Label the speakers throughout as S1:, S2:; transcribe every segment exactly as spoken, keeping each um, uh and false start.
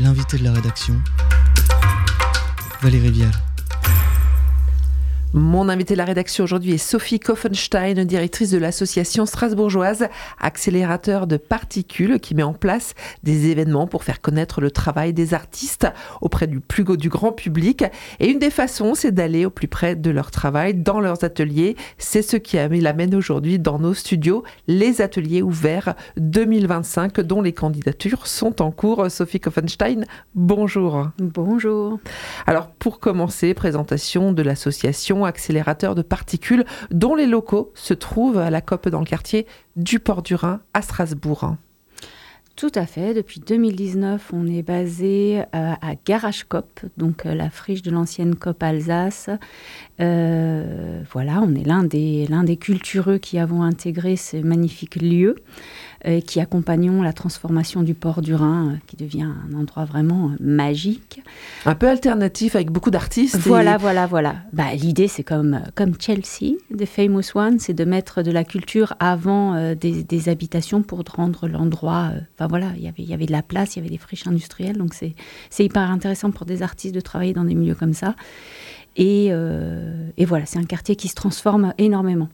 S1: L'invité de la rédaction, Valérie Vial.
S2: Mon invité de la rédaction aujourd'hui est Sophie Koffenstein, directrice de l'association strasbourgeoise Accélérateur de particules, qui met en place des événements pour faire connaître le travail des artistes auprès du plus du grand public. Et une des façons, c'est d'aller au plus près de leur travail, dans leurs ateliers. C'est ce qui l'amène aujourd'hui dans nos studios, les ateliers ouverts deux mille vingt-cinq, dont les candidatures sont en cours. Sophie Koffenstein, bonjour.
S3: Bonjour.
S2: Alors, pour commencer, présentation de l'association Accélérateur de particules, dont les locaux se trouvent à la COP dans le quartier du Port-du-Rhin à Strasbourg.
S3: Tout à fait. Depuis deux mille dix-neuf, on est basé euh, à Garage COP, donc euh, la friche de l'ancienne COP Alsace. Euh, voilà, on est l'un des, l'un des cultureux qui avons intégré ce magnifique lieu, euh, qui accompagnons la transformation du Port-du-Rhin, euh, qui devient un endroit vraiment euh, magique.
S2: Un peu alternatif, avec beaucoup d'artistes.
S3: Voilà,
S2: et...
S3: voilà, voilà. Bah, l'idée, c'est comme, comme Chelsea, The Famous One, c'est de mettre de la culture avant euh, des, des habitations pour rendre l'endroit... Euh, enfin voilà, y avait, il y avait de la place, il y avait des friches industrielles, donc c'est, c'est hyper intéressant pour des artistes de travailler dans des milieux comme ça. Et, euh, et voilà, c'est un quartier qui se transforme énormément.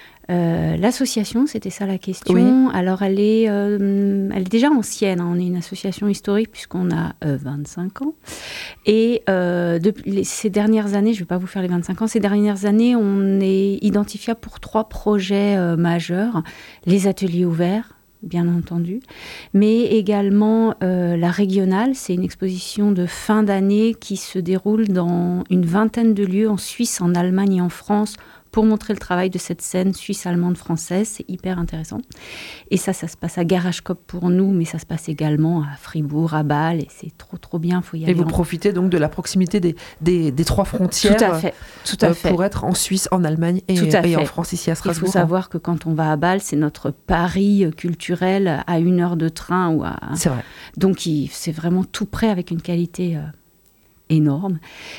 S3: Euh, l'association, c'était ça la question.
S2: Oui.
S3: Alors, elle est, euh, elle est déjà ancienne. Hein. On est une association historique puisqu'on a euh, vingt-cinq ans. Et euh, depuis les, ces dernières années, je ne vais pas vous faire les vingt-cinq ans, ces dernières années, on est identifiable pour trois projets euh, majeurs. Les ateliers ouverts, bien entendu, mais également euh, la régionale. C'est une exposition de fin d'année qui se déroule dans une vingtaine de lieux en Suisse, en Allemagne et en France, pour montrer le travail de cette scène suisse, allemande, française. C'est hyper intéressant. Et ça, ça se passe à Garage COP pour nous, mais ça se passe également à Fribourg, à Bâle, et c'est trop, trop bien. Faut y aller.
S2: Et vous
S3: en...
S2: profitez donc de la proximité des, des, des trois frontières.
S3: Tout à fait. Tout à
S2: euh,
S3: fait.
S2: Pour être en Suisse, en Allemagne et, et en France, ici à Strasbourg.
S3: Il faut savoir que quand on va à Bâle, c'est notre pari culturel à une heure de train. Ou à...
S2: C'est vrai.
S3: Donc, il, c'est vraiment tout près avec une qualité... Euh, énorme.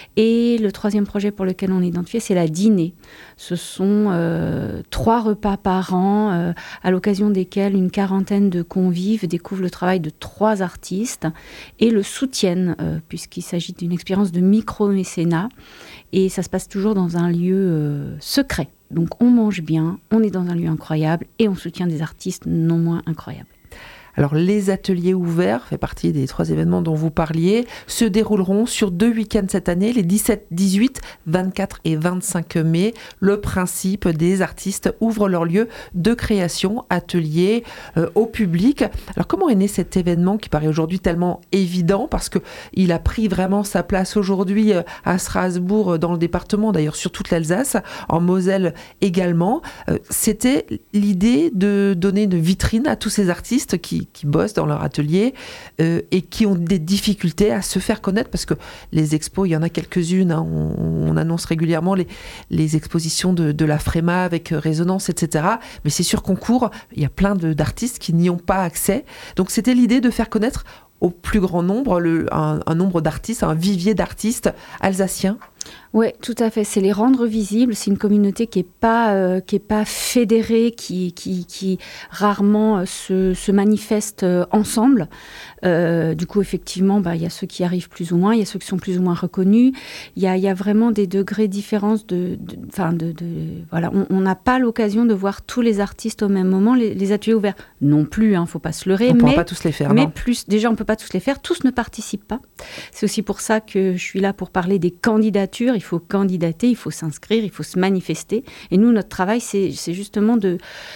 S3: Et le troisième projet pour lequel on est identifié, c'est la dîner. Ce sont euh, trois repas par an, euh, à l'occasion desquels une quarantaine de convives découvrent le travail de trois artistes et le soutiennent, euh, puisqu'il s'agit d'une expérience de micro-mécénat. Et ça se passe toujours dans un lieu euh, secret. Donc on mange bien, on est dans un lieu incroyable et on soutient des artistes non moins incroyables.
S2: Alors, les ateliers ouverts, fait partie des trois événements dont vous parliez, se dérouleront sur deux week-ends cette année, les dix-sept, dix-huit, vingt-quatre et vingt-cinq mai. Le principe, des artistes ouvrent leur lieu de création, atelier, euh, au public. Alors, comment est né cet événement qui paraît aujourd'hui tellement évident, parce qu'il a pris vraiment sa place aujourd'hui euh, à Strasbourg, euh, dans le département, d'ailleurs sur toute l'Alsace, en Moselle également. Euh, c'était l'idée de donner une vitrine à tous ces artistes qui qui bossent dans leur atelier euh, et qui ont des difficultés à se faire connaître, parce que les expos, il y en a quelques-unes, hein, on, on annonce régulièrement les, les expositions de, de la Fréma avec Résonance, et cetera. Mais c'est sur concours, il y a plein de, d'artistes qui n'y ont pas accès. Donc c'était l'idée de faire connaître au plus grand nombre, le, un, un nombre d'artistes, un vivier d'artistes alsaciens.
S3: Oui, tout à fait. C'est les rendre visibles. C'est une communauté qui n'est pas, euh, qui est pas fédérée, qui, qui, qui rarement euh, se, se manifeste euh, ensemble. Euh, du coup, effectivement, bah, y a ceux qui arrivent plus ou moins, il y a ceux qui sont plus ou moins reconnus. Il y a, y a vraiment des degrés différents. De, de, de, de, de, voilà. On n'a pas l'occasion de voir tous les artistes au même moment. Les, les ateliers ouverts non plus, il hein, ne faut pas se leurrer.
S2: On ne
S3: mais,
S2: peut pas tous les faire.
S3: Mais
S2: non.
S3: plus, déjà, on ne peut pas tous les faire. Tous ne participent pas. C'est aussi pour ça que je suis là pour parler des candidatures. Il faut candidater, il faut s'inscrire, il faut se manifester. Et nous, notre travail, c'est, c'est justement de,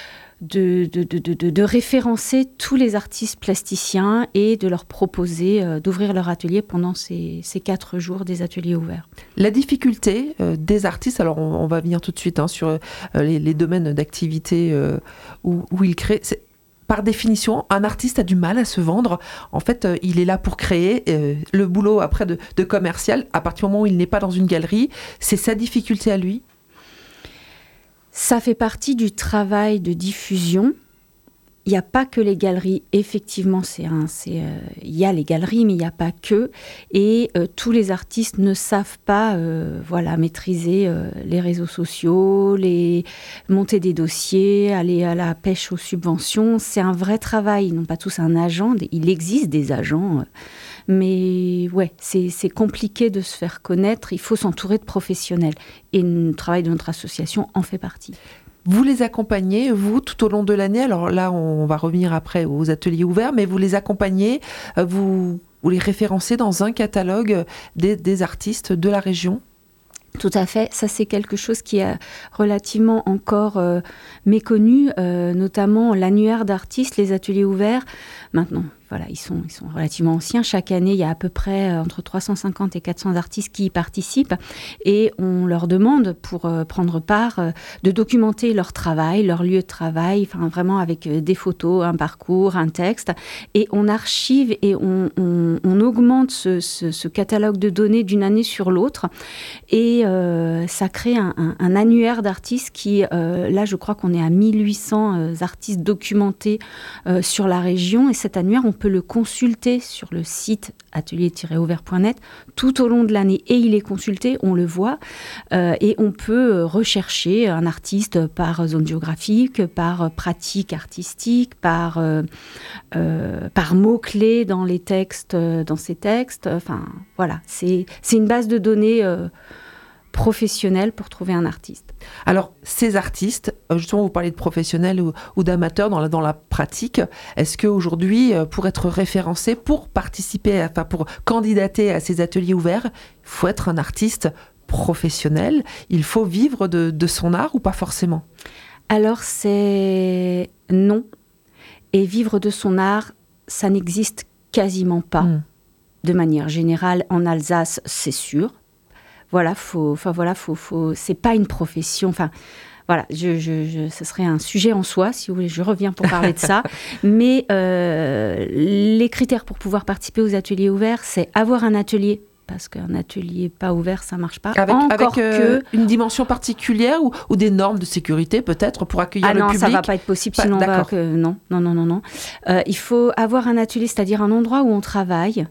S3: de, de, de, de, de référencer tous les artistes plasticiens et de leur proposer euh, d'ouvrir leur atelier pendant ces, ces quatre jours des ateliers ouverts.
S2: La difficulté euh, des artistes, alors on, on va venir tout de suite hein, sur euh, les, les domaines d'activité euh, où, où ils créent... C'est... Par définition, un artiste a du mal à se vendre. En fait, euh, il est là pour créer. Euh, le boulot après de, de commercial, à partir du moment où il n'est pas dans une galerie, c'est sa difficulté à lui.
S3: Ça fait partie du travail de diffusion. il n'y a pas que les galeries. Effectivement, c'est un, c'est, euh, il y a les galeries, mais il n'y a pas que. Et euh, tous les artistes ne savent pas euh, voilà, maîtriser euh, les réseaux sociaux, les, monter des dossiers, aller à la pêche aux subventions. C'est un vrai travail. Ils n'ont pas tous un agent. Il existe des agents. Euh, mais ouais, c'est, c'est compliqué de se faire connaître. Il faut s'entourer de professionnels. Et le travail de notre association en fait partie.
S2: Vous les accompagnez, vous, tout au long de l'année. Alors là, on va revenir après aux ateliers ouverts, mais vous les accompagnez, vous, vous les référencez dans un catalogue des, des artistes de la région ?
S3: Tout à fait. Ça, c'est quelque chose qui est relativement encore euh, méconnu, euh, notamment l'annuaire d'artistes, les ateliers ouverts. Maintenant, voilà, ils sont, ils sont relativement anciens. Chaque année, il y a à peu près euh, entre trois cent cinquante et quatre cents artistes qui y participent. Et on leur demande, pour euh, prendre part, euh, de documenter leur travail, leur lieu de travail, enfin, vraiment avec euh, des photos, un parcours, un texte. Et on archive et on, on, on augmente ce, ce, ce catalogue de données d'une année sur l'autre. Et euh, ça crée un, un, un annuaire d'artistes qui, euh, là, je crois qu'on est à mille huit cents euh, artistes documentés euh, sur la région. Et cet annuaire, on peut le consulter sur le site atelier tiret ouvert point net tout au long de l'année. Et il est consulté, on le voit, euh, et on peut rechercher un artiste par zone géographique, par pratique artistique, par, euh, euh, par mots-clés dans les textes, dans ces textes. Enfin, voilà, c'est, c'est une base de données euh, professionnelle pour trouver un artiste.
S2: Alors, ces artistes, justement, vous parlez de professionnels ou, ou d'amateurs dans la, dans la pratique. Est-ce qu'aujourd'hui, pour être référencé, pour participer, enfin, pour candidater à ces ateliers ouverts, il faut être un artiste professionnel? Il faut vivre de, de son art ou pas forcément?
S3: Alors, c'est non. Et vivre de son art, ça n'existe quasiment pas. Mmh. De manière générale, en Alsace, c'est sûr. Voilà, faut, enfin voilà, faut, faut, c'est pas une profession. Enfin, voilà, je, je, je, ce serait un sujet en soi, si vous voulez. Je reviens pour parler de ça. Mais euh, les critères pour pouvoir participer aux ateliers ouverts, c'est avoir un atelier. Parce qu'un atelier pas ouvert, ça marche pas.
S2: Avec,
S3: Encore
S2: avec euh,
S3: que...
S2: une dimension particulière ou, ou des normes de sécurité peut-être pour accueillir
S3: ah
S2: le
S3: non,
S2: public?
S3: Ah non, ça va pas être possible, sinon on va que... Non, non, non, non, non. Euh, il faut avoir un atelier, c'est-à-dire un endroit où on travaille.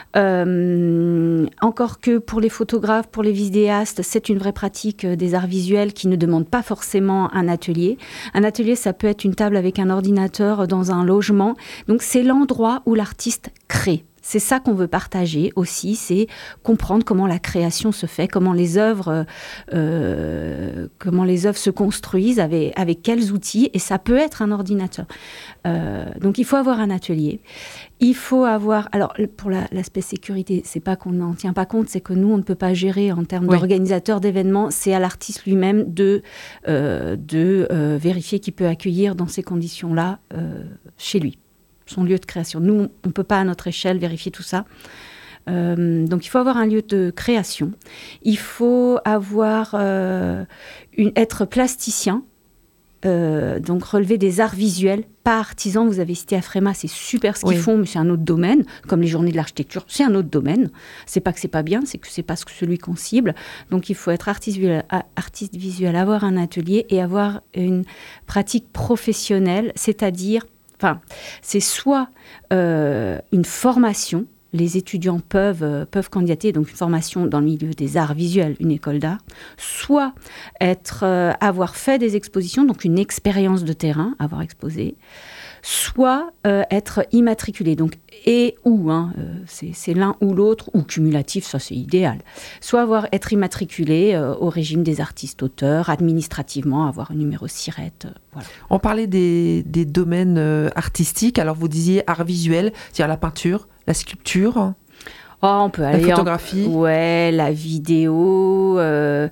S3: Euh, encore que pour les photographes, pour les vidéastes, c'est une vraie pratique des arts visuels qui ne demande pas forcément un atelier. Un atelier, ça peut être une table avec un ordinateur dans un logement. Donc c'est l'endroit où l'artiste crée. C'est ça qu'on veut partager aussi, c'est comprendre comment la création se fait, comment les œuvres, euh, comment les œuvres se construisent, avec, avec quels outils, et ça peut être un ordinateur. Euh, donc il faut avoir un atelier. Il faut avoir, alors pour la, l'aspect sécurité, c'est pas qu'on n'en tient pas compte, c'est que nous on ne peut pas gérer en termes oui. d'organisateur d'événements. C'est à l'artiste lui-même de euh, de euh, vérifier qu'il peut accueillir dans ces conditions-là euh, chez lui. Son lieu de création. Nous, on ne peut pas à notre échelle vérifier tout ça. Euh, donc, il faut avoir un lieu de création. Il faut avoir euh, une, être plasticien, euh, donc relever des arts visuels, pas artisan. Vous avez cité Afrema, c'est super ce qu'ils oui. font, mais c'est un autre domaine. Comme les journées de l'architecture, c'est un autre domaine. C'est pas que c'est pas bien, c'est que c'est pas celui qu'on cible. Donc, il faut être artiste visuel, artiste visuel, avoir un atelier et avoir une pratique professionnelle, c'est-à-dire Enfin, c'est soit euh, une formation, les étudiants peuvent, euh, peuvent candidater, donc une formation dans le milieu des arts visuels, une école d'art, soit être, euh, avoir fait des expositions, donc une expérience de terrain, avoir exposé, soit euh, être immatriculé, donc et ou, hein, euh, c'est, c'est l'un ou l'autre, ou cumulatif, ça c'est idéal, soit avoir, être immatriculé euh, au régime des artistes-auteurs, administrativement, avoir un numéro SIRET, euh, voilà.
S2: On parlait des, des domaines euh, artistiques, alors vous disiez art visuel, c'est-à-dire la peinture, la sculpture,
S3: oh, on peut aller
S2: la photographie.
S3: En... Ouais, la vidéo... Euh,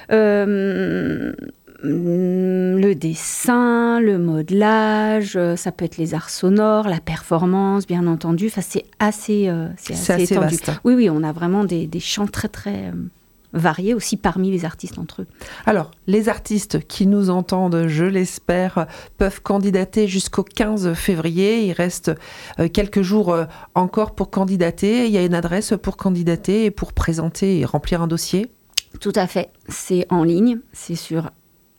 S3: euh, le dessin, le modelage, ça peut être les arts sonores, la performance, bien entendu. Enfin, c'est assez, euh, c'est
S2: c'est
S3: assez,
S2: assez
S3: étendu.
S2: Vaste.
S3: Oui, oui, on a vraiment des, des champs très, très euh, variés aussi parmi les artistes entre eux.
S2: Alors, les artistes qui nous entendent, je l'espère, peuvent candidater jusqu'au quinze février. Il reste euh, quelques jours euh, encore pour candidater. Il y a une adresse pour candidater et pour présenter et remplir un dossier.
S3: Tout à fait. C'est en ligne. C'est sur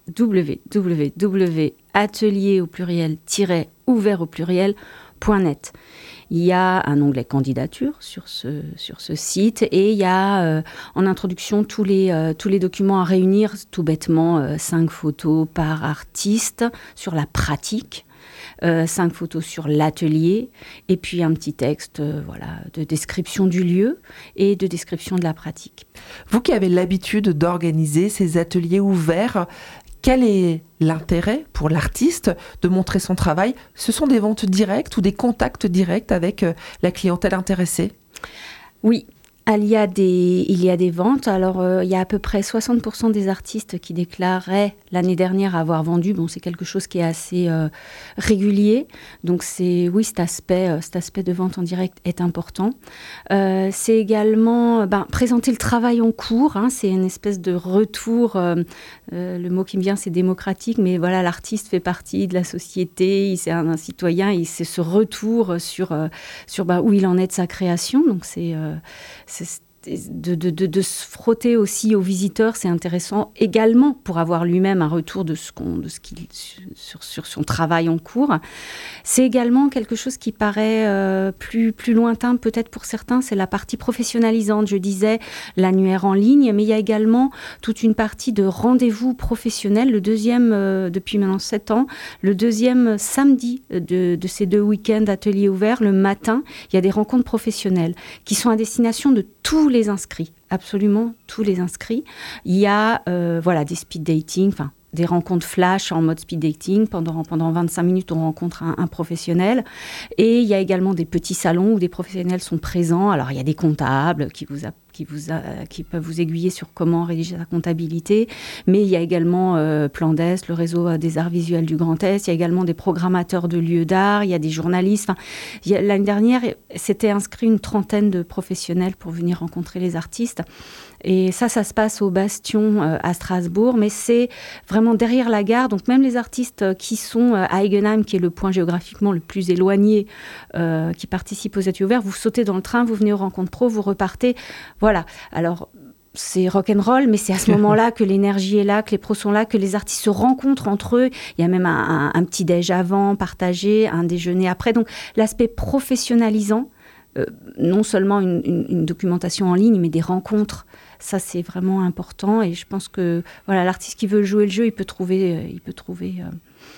S3: w w w point atelier au pluriel ouvert au pluriel point net. Il y a un onglet candidature sur ce, sur ce site et il y a euh, en introduction tous les, euh, tous les documents à réunir, tout bêtement, euh, cinq photos par artiste sur la pratique. Euh, cinq photos sur l'atelier et puis un petit texte euh, voilà, de description du lieu et de description de la pratique.
S2: Vous qui avez l'habitude d'organiser ces ateliers ouverts, quel est l'intérêt pour l'artiste de montrer son travail ? Ce sont des ventes directes ou des contacts directs avec euh, la clientèle intéressée ?
S3: Oui. Il y a des, il y a des ventes. Alors, euh, il y a à peu près soixante pour cent des artistes qui déclaraient l'année dernière avoir vendu. Bon, c'est quelque chose qui est assez euh, régulier. Donc, c'est, oui, cet aspect, euh, cet aspect de vente en direct est important. Euh, c'est également ben, présenter le travail en cours. Hein, c'est une espèce de retour. Euh, euh, le mot qui me vient, c'est démocratique. Mais voilà, l'artiste fait partie de la société. Il, c'est un, un citoyen. Et c'est ce retour sur, euh, sur ben, où il en est de sa création. Donc, c'est... Euh, c'est De, de, de, de se frotter aussi aux visiteurs, c'est intéressant également pour avoir lui-même un retour de ce, qu'on, de ce qu'il, sur, sur son travail en cours. C'est également quelque chose qui paraît euh, plus, plus lointain peut-être pour certains, c'est la partie professionnalisante. Je disais l'annuaire en ligne, mais il y a également toute une partie de rendez-vous professionnels. Le deuxième, euh, depuis maintenant sept ans, le deuxième samedi de, de ces deux week-ends ateliers ouverts, le matin, il y a des rencontres professionnelles qui sont à destination de tous les inscrits, absolument tous les inscrits. Il y a euh, voilà, des speed dating, enfin des rencontres flash en mode speed dating. Pendant, pendant vingt-cinq minutes, on rencontre un, un professionnel. Et il y a également des petits salons où des professionnels sont présents. Alors, il y a des comptables qui vous, a, qui vous a, qui peuvent vous aiguiller sur comment rédiger sa comptabilité. Mais il y a également euh, Plan d'Est, le réseau des arts visuels du Grand Est. Il y a également des programmateurs de lieux d'art. Il y a des journalistes. Enfin, il y a, l'année dernière, s'était inscrit une trentaine de professionnels pour venir rencontrer les artistes. Et ça, ça se passe au Bastion euh, à Strasbourg, mais c'est vraiment derrière la gare. Donc même les artistes qui sont à Eigenheim, qui est le point géographiquement le plus éloigné, euh, qui participent aux ateliers ouverts, vous sautez dans le train, vous venez aux rencontres pro, vous repartez. Voilà. Alors, c'est rock'n'roll, mais c'est à ce moment-là que l'énergie est là, que les pros sont là, que les artistes se rencontrent entre eux. Il y a même un, un, un petit déj avant, partagé, un déjeuner après. Donc l'aspect professionnalisant, euh, non seulement une, une, une documentation en ligne, mais des rencontres. Ça, c'est vraiment important. Et je pense que voilà, l'artiste qui veut jouer le jeu, il peut trouver... Euh, il peut trouver euh,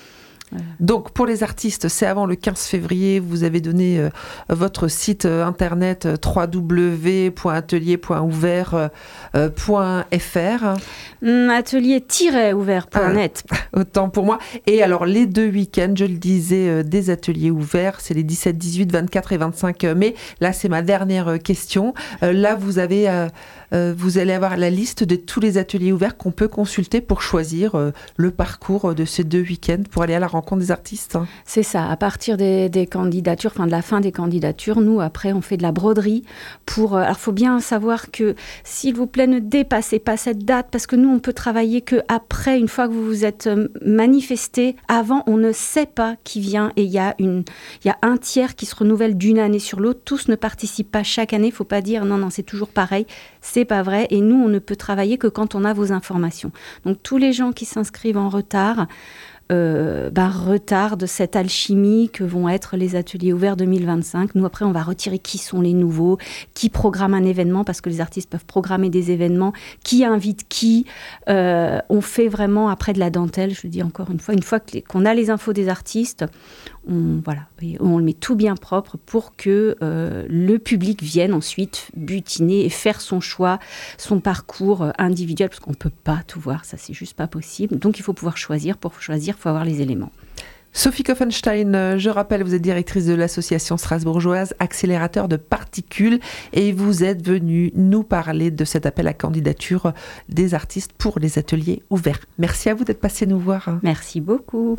S2: Donc, pour les artistes, c'est avant le quinze février. Vous avez donné euh, votre site euh, internet euh, w w w point atelier point ouvert point f r.
S3: Hum, atelier ouvert point net.
S2: Ah, autant pour moi. Et alors, les deux week-ends, je le disais, euh, des ateliers ouverts, c'est les dix-sept, dix-huit, vingt-quatre et vingt-cinq mai. Là, c'est ma dernière question. Euh, là, vous avez... Euh, Euh, vous allez avoir la liste de tous les ateliers ouverts qu'on peut consulter pour choisir euh, le parcours de ces deux week-ends pour aller à la rencontre des artistes.
S3: C'est ça. À partir des, des candidatures, enfin de la fin des candidatures, nous, après, on fait de la broderie pour... Alors, il faut bien savoir que, s'il vous plaît, ne dépassez pas cette date parce que nous, on peut travailler qu'après, une fois que vous vous êtes manifesté. Avant, on ne sait pas qui vient et il y a une, il y a un tiers qui se renouvelle d'une année sur l'autre. Tous ne participent pas chaque année. Il ne faut pas dire non, non, c'est toujours pareil. C'est pas vrai. Et nous, on ne peut travailler que quand on a vos informations. Donc, tous les gens qui s'inscrivent en retard, euh, bah, retardent cette alchimie que vont être les ateliers ouverts deux mille vingt-cinq. Nous, après, on va retirer qui sont les nouveaux, qui programme un événement, parce que les artistes peuvent programmer des événements, qui invite qui. Euh, on fait vraiment, après, de la dentelle, je le dis encore une fois, une fois que les, qu'on a les infos des artistes, on, voilà, on le met tout bien propre pour que euh, le public vienne ensuite butiner et faire son choix, son parcours individuel, parce qu'on ne peut pas tout voir, ça c'est juste pas possible. Donc il faut pouvoir choisir. Pour choisir, il faut avoir les éléments.
S2: Sophie Koffenstein, je rappelle, vous êtes directrice de l'association strasbourgeoise Accélérateur de particules et vous êtes venue nous parler de cet appel à candidature des artistes pour les ateliers ouverts. Merci à vous d'être passé nous voir.
S3: Merci beaucoup.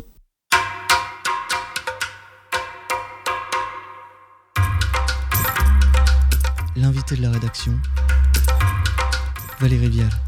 S1: L'invité de la rédaction, Valérie Vial.